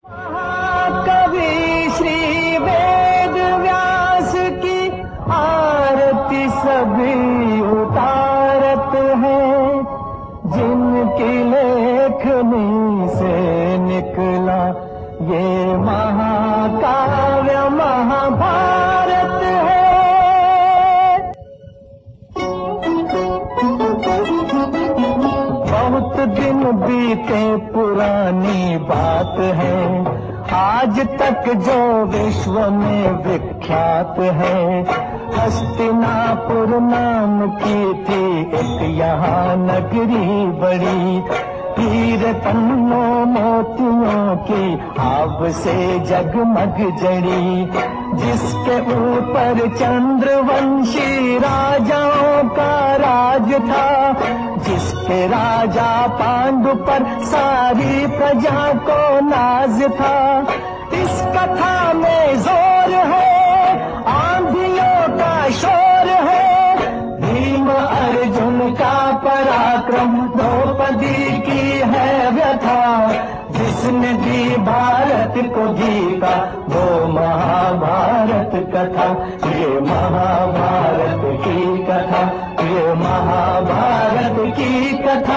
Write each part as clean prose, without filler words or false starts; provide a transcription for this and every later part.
कवि श्री वेद व्यास की आरती सभी उतारत है, जिनकी लेखनी से निकला ये महाकाव्य महाभारत है। बहुत दिन बीते पुरानी बात है, आज तक जो विश्व में विख्यात है। हस्तिनापुर नाम की थी एक यहाँ नगरी बड़ी, हीरे पन्नों मोतियों की आभ से जगमग जड़ी, जिसके ऊपर चंद्रवंशी राजाओं का राज था, जिसके राजा पांडु पर सारी प्रजा को नाज था। इस कथा में जोर है, आंधियों का शोर है, भीम अर्जुन का पराक्रम, द्रौपदी की है व्यथा, जिसने दी भारत को जीता वो महाभारत कथा। ये महाभारत की कथा, ये महाभारत की कथा।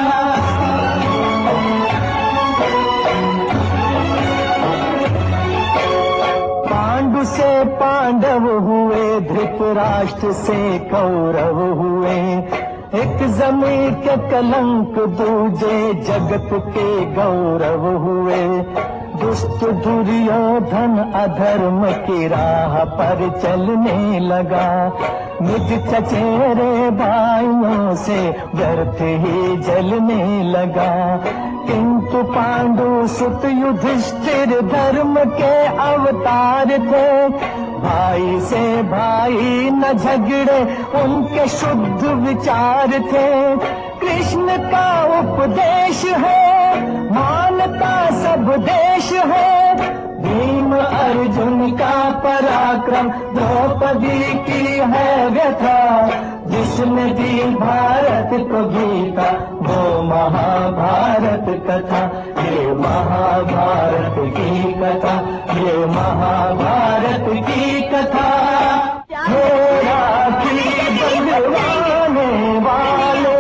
पांडु से पांडव हुए, धृतराष्ट्र से कौरव हुए, एक जमीन के कलंक दूजे जगत के गौरव हुए। दुष्ट दुर्योधन अधर्म की राह पर चलने लगा, निज चचेरे भाइयों से व्यर्थ ही जलने लगा। किंतु पांडु सुत युधिष्ठिर धर्म के अवतार थे, भाई से भाई न झगड़े उनके शुद्ध विचार थे। कृष्ण का उपदेश है, मानता सब देश है, भीम अर्जुन का पराक्रम, द्रौपदी की है व्यथा, जिसने दी भारत को जीता वो महाभारत कथा। ये महाभारत की कथा, ये महाभारत की कथा। बनवाने वाले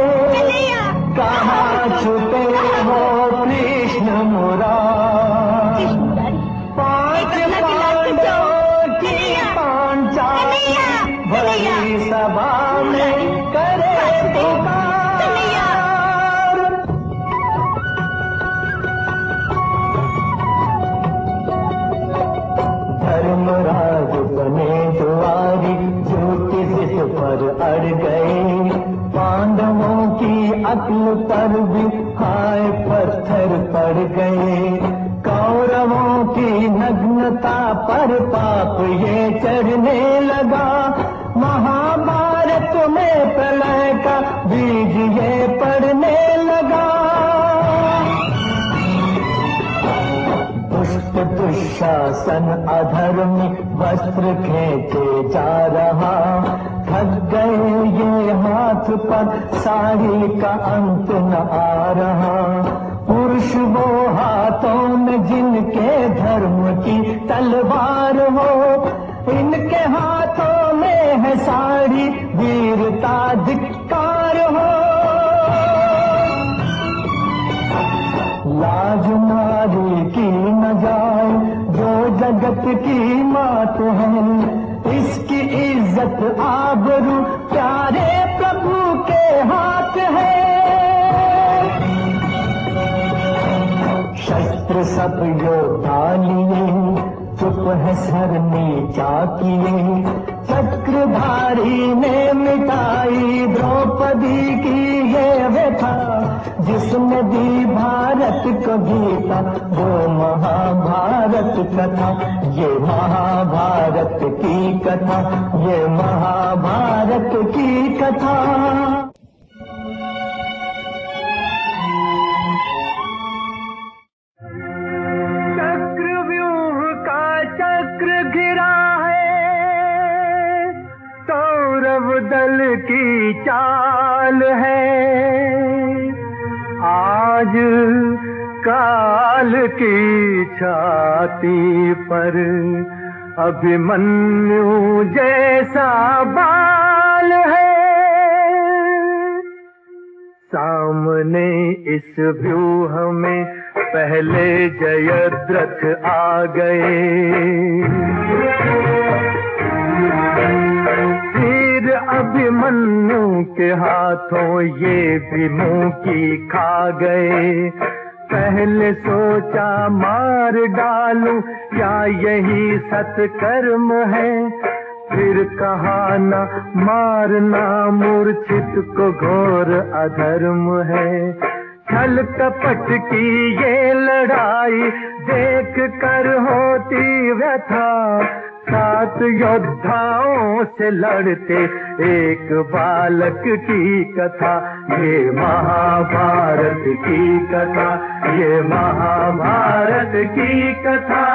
कहाँ छुपे हो कृष्ण मुरारी, पांच पांडवों की पांचाली भरी सभा में करे पुकार। धर्मराज बने दुआरी, झूठी जिद पर अड़ गए, पांडवों की अक्ल पर भी हाय पत्थर पड़ गए। कौरवों की नग्नता पर पाप ये चढ़ने लगा, महाभारत में प्रलय का बीज ये पड़ने लगा। दुष्ट दुशासन अधर्मी वस्त्र खेचे जा रहा, थक गए ये हाथ पर साड़ी का अंत न आ रहा। पुरुष वो हाथों में जिनके धर्म की तलवार हो, इनके हाथों में है साड़ी वीरता धिक्कार हो। लाज नारी की न जाए जो जगत की मात है, इसकी इज्जत आबरू प्यारे प्रभु के हाथ है। शस्त्र सब योद्धा लिए, चुप है सर नीचा किए, चक्रधारी ने मिटाई द्रौपदी की ये व्यथा, जिसने दी भारत को जीता वो महाभारत कथा। ये महाभारत की कथा, ये महाभारत की कथा। चक्रव्यूह का चक्र घिरा है, कौरव दल की चाल है, आज काल लाल की छाती पर अभिमन्यु जैसा बाल है। सामने इस व्यूह में पहले जयद्रथ आ गए। अभिमन्यु के हाथों ये भी मुंह की खा गए। पहले सोचा मार डालूं क्या यही सत्कर्म है, फिर कहा न मारना मूर्छित को घोर अधर्म है। छल कपट की ये लड़ाई देख कर होती व्यथा, 7 योद्धाओं से लड़ते एक बालक की कथा। ये महाभारत की कथा, ये महाभारत की कथा।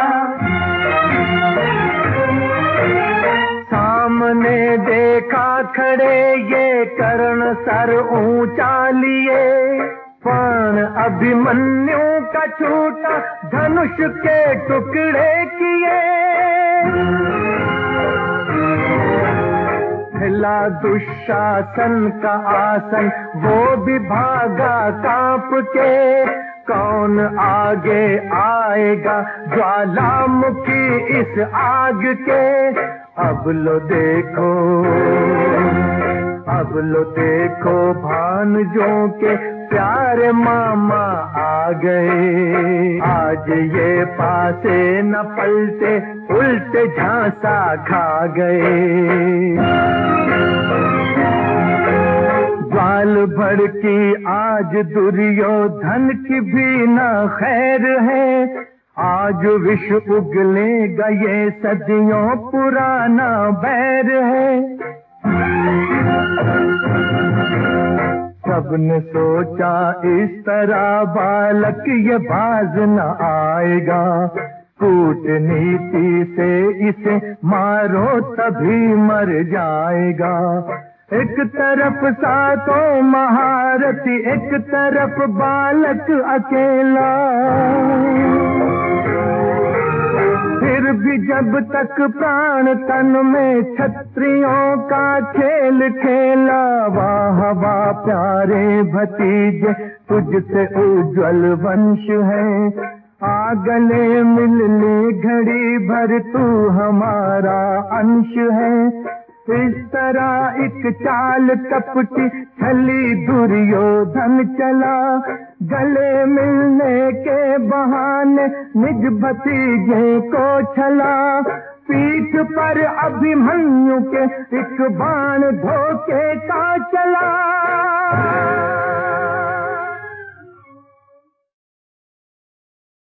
सामने देखा खड़े ये कर्ण सर ऊंचा लिए, पण अभिमन्यु का छूटा धनुष के टुकड़े किए। हिला दुशासन का आसन वो भी भागा कांप के, कौन आगे आएगा ज्वालामुखी इस आग के। अब लो देखो भानजों के प्यारे मामा आ गए। आज ये पासे न पलटे उल्टे झांसा खा गए। ज्वाल भड़की आज दुर्योधन की भी न खैर है। आज विष उगलेगा ये सदियों पुराना बैर है। सबने सोचा इस तरह बालक ये बाज न आएगा, कूटनीति से इसे मारो तभी मर जाएगा। एक तरफ 7 महारथी, एक तरफ बालक अकेला। फिर भी जब तक प्राण तन में क्षत्रियों का खेल खेला। वाह वाह प्यारे भतीजे तुझसे उज्ज्वल वंश है, आ गले मिलने घड़ी भर तू हमारा अंश है। इस तरह एक चाल कपटी छली दुर्योधन चला, गले मिलने के बहाने निज भतीजे को छला। पीठ पर अभिमन्यु के एक बाण धोखे का चला।